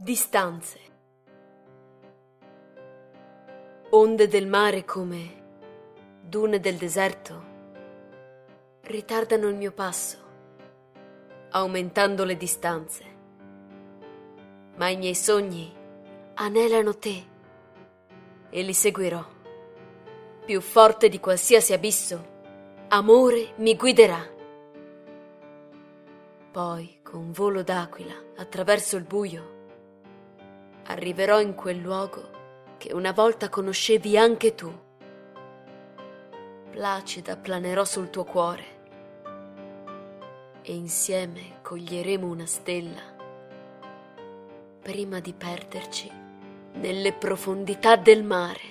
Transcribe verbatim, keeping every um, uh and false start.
Distanze. Onde del mare come dune del deserto ritardano il mio passo, aumentando le distanze. Ma i miei sogni anelano te e li seguirò. Più forte di qualsiasi abisso, amore mi guiderà. Poi, con volo d'aquila attraverso il buio, arriverò in quel luogo che una volta conoscevi anche tu. Placida planerò sul tuo cuore e insieme coglieremo una stella prima di perderci nelle profondità del mare.